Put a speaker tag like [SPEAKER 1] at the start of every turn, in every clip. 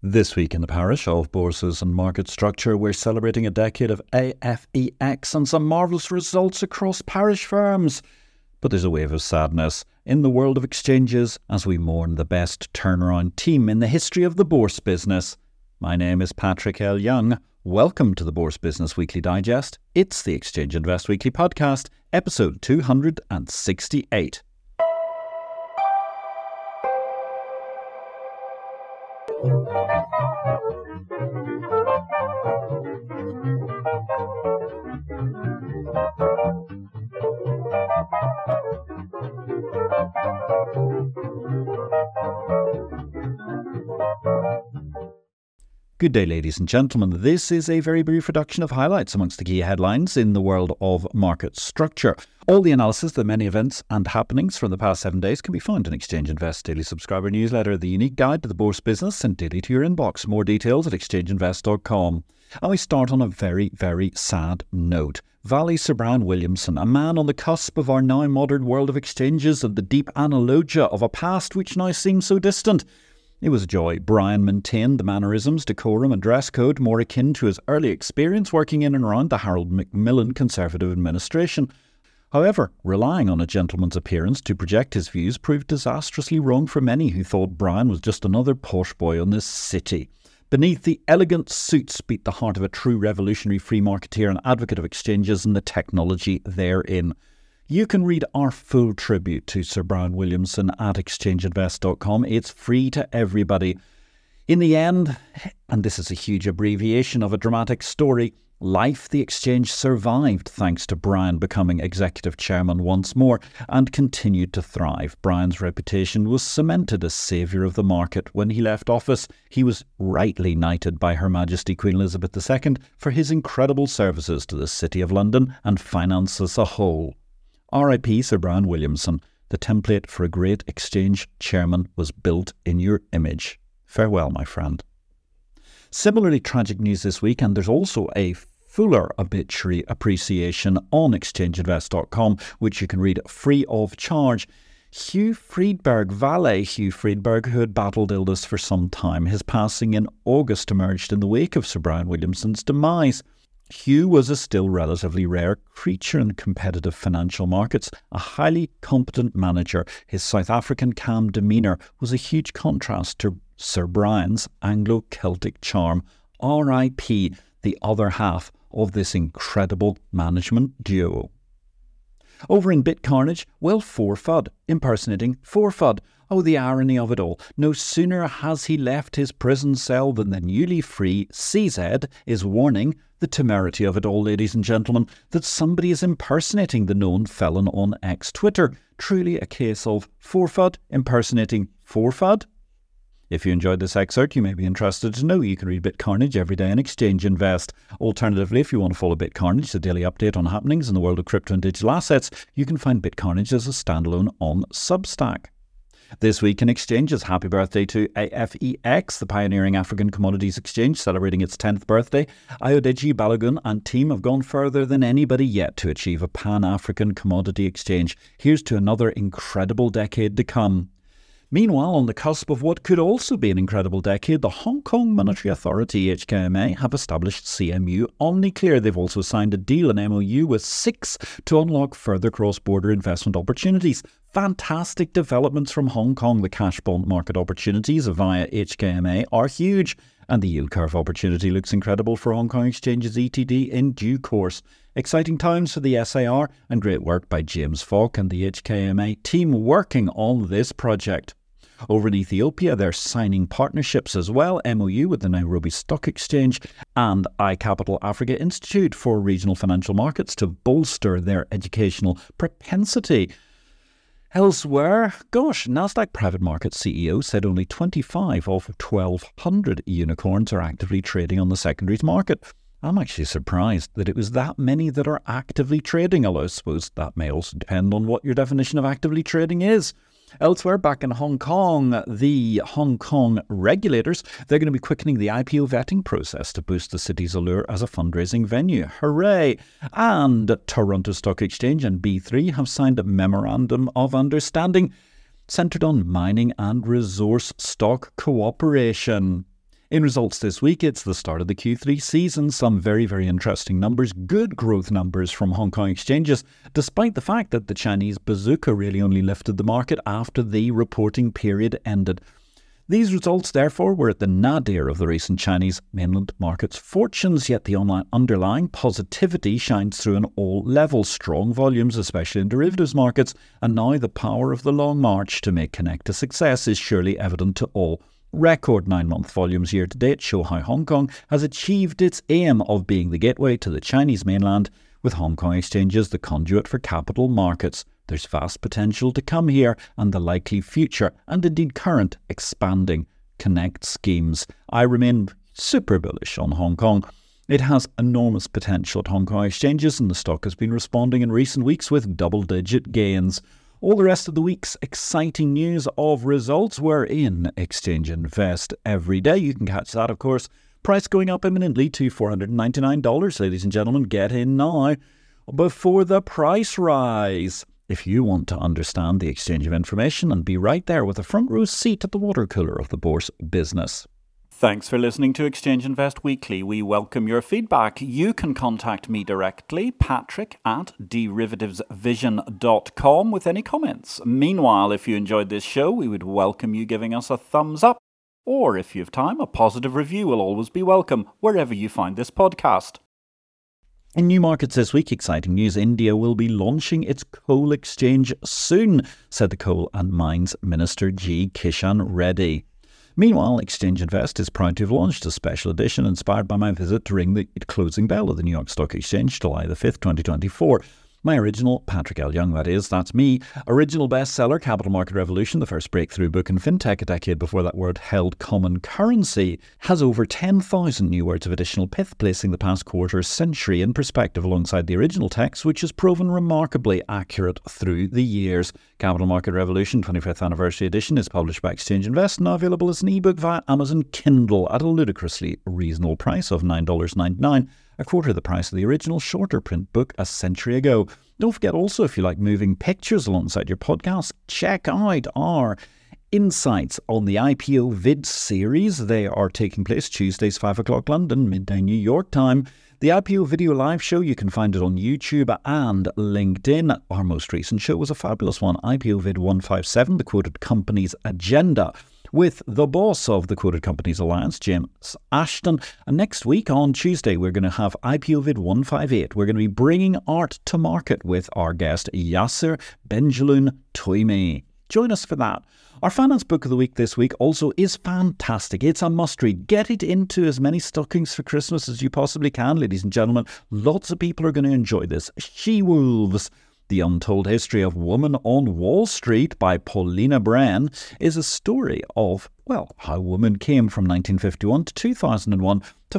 [SPEAKER 1] This week in the parish of Bourses and Market Structure, we're celebrating a decade of AFEX and some marvellous results across parish firms. But there's a wave of sadness in the world of exchanges as we mourn the best turnaround team in the history of the Bourse business. My name is Patrick L. Young. Welcome to the Bourse Business Weekly Digest. It's the Exchange Invest Weekly Podcast, episode 268. Good day, ladies and gentlemen. This is a very brief reduction of highlights amongst the key headlines in the world of market structure. All the analysis of the many events and happenings from the past 7 days can be found in Exchange Invest Daily Subscriber Newsletter, the unique guide to the Bourse business sent daily to your inbox. More details at exchangeinvest.com. And we start on a very, very sad note. Vali Sir Brian Williamson, a man on the cusp of our now modern world of exchanges and the deep analogia of a past which now seems so distant. It was a joy. Brian maintained the mannerisms, decorum and dress code more akin to his early experience working in and around the Harold Macmillan Conservative administration. However, relying on a gentleman's appearance to project his views proved disastrously wrong for many who thought Brian was just another posh boy on this city. Beneath the elegant suits beat the heart of a true revolutionary free marketeer and advocate of exchanges and the technology therein. You can read our full tribute to Sir Brian Williamson at exchangeinvest.com. It's free to everybody. In the end, and this is a huge abbreviation of a dramatic story, Life the Exchange survived thanks to Brian becoming executive chairman once more and continued to thrive. Brian's reputation was cemented as saviour of the market. When he left office, he was rightly knighted by Her Majesty Queen Elizabeth II for his incredible services to the City of London and finance as a whole. R.I.P. Sir Brian Williamson. The template for a great exchange chairman was built in your image. Farewell, my friend. Similarly tragic news this week, and there's also a fuller obituary appreciation on exchangeinvest.com, which you can read free of charge. Hugh Friedberg, Valet Hugh Friedberg, who had battled illness for some time, his passing in August emerged in the wake of Sir Brian Williamson's demise. Hugh was a still relatively rare creature in competitive financial markets, a highly competent manager. His South African calm demeanour was a huge contrast to Sir Brian's Anglo-Celtic charm. R.I.P. the other half of this incredible management duo. Over in BitCarnage, Will Forfad impersonating Forfad. Oh, the irony of it all. No sooner has he left his prison cell than the newly free CZ is warning the temerity of it all, ladies and gentlemen, that somebody is impersonating the known felon on X Twitter. Truly a case of Forfad impersonating Forfad. If you enjoyed this excerpt, you may be interested to know you can read BitCarnage every day in Exchange Invest. Alternatively, if you want to follow BitCarnage, the daily update on happenings in the world of crypto and digital assets, you can find BitCarnage as a standalone on Substack. This week in exchanges, happy birthday to AFEX, the pioneering African commodities exchange, celebrating its 10th birthday. Ayodeji Balogun and team have gone further than anybody yet to achieve a pan-African commodity exchange. Here's to another incredible decade to come. Meanwhile, on the cusp of what could also be an incredible decade, the Hong Kong Monetary Authority, HKMA, have established CMU OmniClear. They've also signed a deal, an MOU with SIX, to unlock further cross-border investment opportunities. Fantastic developments from Hong Kong. The cash bond market opportunities via HKMA are huge, and the yield curve opportunity looks incredible for Hong Kong Exchange's ETD in due course. Exciting times for the SAR, and great work by James Falk and the HKMA team working on this project. Over in Ethiopia, they're signing partnerships as well, MOU with the Nairobi Stock Exchange and iCapital Africa Institute for regional financial markets to bolster their educational propensity. Elsewhere, Nasdaq Private Markets CEO said only 25 of 1,200 unicorns are actively trading on the secondaries market. I'm actually surprised that it was that many that are actively trading, although I suppose that may also depend on what your definition of actively trading is. Elsewhere, back in Hong Kong, the Hong Kong regulators, they're going to be quickening the IPO vetting process to boost the city's allure as a fundraising venue. Hooray! And Toronto Stock Exchange and B3 have signed a memorandum of understanding centred on mining and resource stock cooperation. In results this week, it's the start of the Q3 season. Some very, very interesting numbers, good growth numbers from Hong Kong exchanges, despite the fact that the Chinese bazooka really only lifted the market after the reporting period ended. These results, therefore, were at the nadir of the recent Chinese mainland market's fortunes, yet the underlying positivity shines through on all levels. Strong volumes, especially in derivatives markets, and now the power of the long march to make Connect a success is surely evident to all. Record 9-month volumes year to date show how Hong Kong has achieved its aim of being the gateway to the Chinese mainland, with Hong Kong exchanges the conduit for capital markets. There's vast potential to come here, and the likely future, and indeed current, expanding Connect schemes. I remain super bullish on Hong Kong. It has enormous potential at Hong Kong exchanges, and the stock has been responding in recent weeks with double-digit gains. All the rest of the week's exciting news of results were in Exchange Invest every day. You can catch that, of course. Price going up imminently to $499, ladies and gentlemen. Get in now before the price rise. If you want to understand the exchange of information and be right there with a front row seat at the water cooler of the Bourse business. Thanks for listening to Exchange Invest Weekly. We welcome your feedback. You can contact me directly, patrick@derivativesvision.com, with any comments. Meanwhile, if you enjoyed this show, we would welcome you giving us a thumbs up. Or if you have time, a positive review will always be welcome, wherever you find this podcast. In new markets this week, exciting news. India will be launching its coal exchange soon, said the Coal and Mines Minister G. Kishan Reddy. Meanwhile, Exchange Invest is proud to have launched a special edition inspired by my visit to ring the closing bell of the New York Stock Exchange, July the 5th, 2024. My original, Patrick L. Young, that's me, original bestseller, Capital Market Revolution, the first breakthrough book in fintech a decade before that word held common currency, has over 10,000 new words of additional pith, placing the past quarter century in perspective alongside the original text, which has proven remarkably accurate through the years. Capital Market Revolution 25th Anniversary Edition is published by Exchange Invest, now available as an ebook via Amazon Kindle at a ludicrously reasonable price of $9.99. A quarter of the price of the original shorter print book a century ago. Don't forget also, if you like moving pictures alongside your podcast, check out our insights on the IPO vid series. They are taking place Tuesdays 5 o'clock London, midday New York time. The IPO video live show, you can find it on YouTube and LinkedIn. Our most recent show was a fabulous one, IPO vid 157, the Quoted Companies Agenda, with the boss of the Quoted Companies Alliance, James Ashton. And next week on Tuesday, we're going to have IPO vid 158. We're going to be bringing art to market with our guest, Yasser Benjeloun Toimi. Join us for that. Our finance book of the week this week also is fantastic. It's a must-read. Get it into as many stockings for Christmas as you possibly can, ladies and gentlemen. Lots of people are going to enjoy this. She-Wolves, The Untold History of Woman on Wall Street by Paulina Bren is a story of, how women came from 1951 to 2001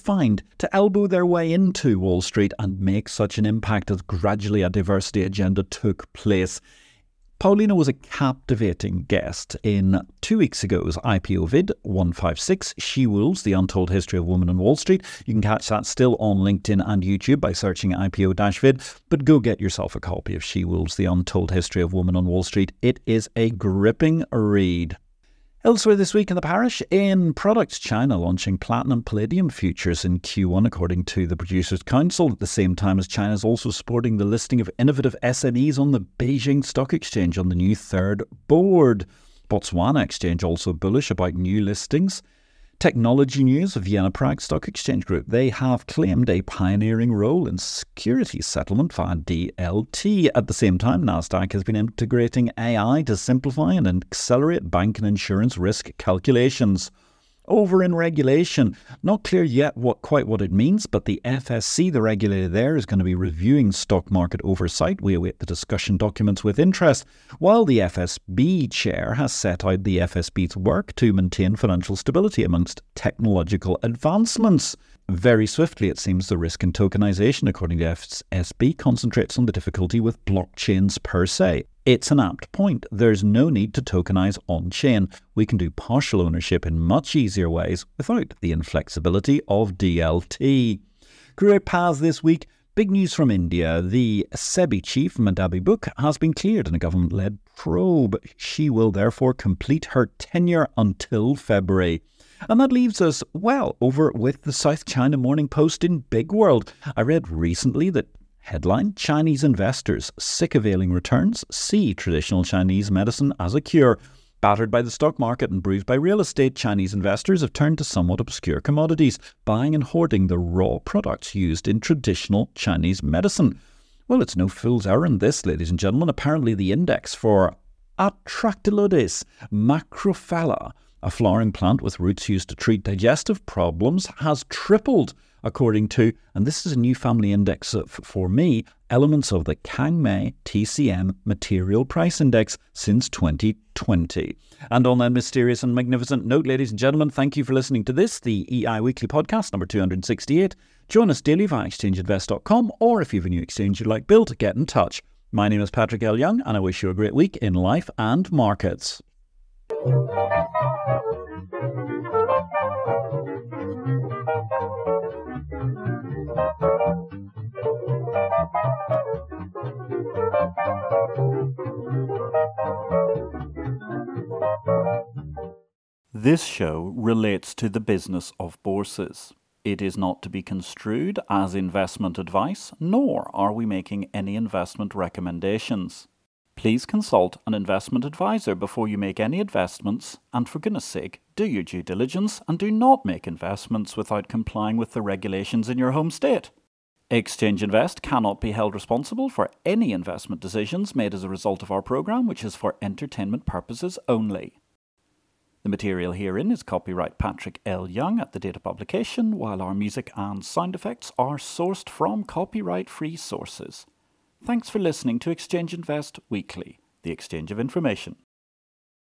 [SPEAKER 1] to elbow their way into Wall Street and make such an impact as gradually a diversity agenda took place. Paulina was a captivating guest in 2 weeks ago's IPO vid 156, She-Wolves, The Untold History of Women on Wall Street. You can catch that still on LinkedIn and YouTube by searching IPO-vid, but go get yourself a copy of She-Wolves, The Untold History of Women on Wall Street. It is a gripping read. Elsewhere this week in the parish, in products, China launching platinum palladium futures in Q1 according to the Producers' Council, at the same time as China is also supporting the listing of innovative SMEs on the Beijing Stock Exchange on the new third board. Botswana Exchange also bullish about new listings. Technology news of Vienna Prague Stock Exchange Group. They have claimed a pioneering role in securities settlement via DLT. At the same time, Nasdaq has been integrating AI to simplify and accelerate bank and insurance risk calculations. Over in regulation, not clear yet quite what it means, but the FSC, the regulator there, is going to be reviewing stock market oversight. We await the discussion documents with interest, while the FSB chair has set out the FSB's work to maintain financial stability amongst technological advancements. Very swiftly, it seems the risk in tokenization, according to FSB, concentrates on the difficulty with blockchains per se. It's an apt point. There's no need to tokenize on-chain. We can do partial ownership in much easier ways without the inflexibility of DLT. Career paths this week. Big news from India. The SEBI chief, Madhabi Buch, has been cleared in a government-led probe. She will therefore complete her tenure until February. And that leaves us, well, over with the South China Morning Post in Big World. I read recently that headline, Chinese investors sick of ailing returns see traditional Chinese medicine as a cure. Battered by the stock market and bruised by real estate, Chinese investors have turned to somewhat obscure commodities, buying and hoarding the raw products used in traditional Chinese medicine. Well, it's no fool's errand this, ladies and gentlemen. Apparently the index for Atractylodes macrophala, a flowering plant with roots used to treat digestive problems, has tripled, according to, and this is a new family index for me, elements of the Kangmei TCM Material Price Index since 2020. And on that mysterious and magnificent note, ladies and gentlemen, thank you for listening to this, the EI Weekly Podcast, number 268. Join us daily via exchangeinvest.com, or if you have a new exchange you'd like built, get in touch. My name is Patrick L. Young, and I wish you a great week in life and markets.
[SPEAKER 2] This show relates to the business of bourses. It is not to be construed as investment advice, nor are we making any investment recommendations. Please consult an investment advisor before you make any investments, and for goodness sake, do your due diligence and do not make investments without complying with the regulations in your home state. Exchange Invest cannot be held responsible for any investment decisions made as a result of our program, which is for entertainment purposes only. The material herein is copyright Patrick L. Young at the date of publication, while our music and sound effects are sourced from copyright-free sources. Thanks for listening to Exchange Invest Weekly, the exchange of information.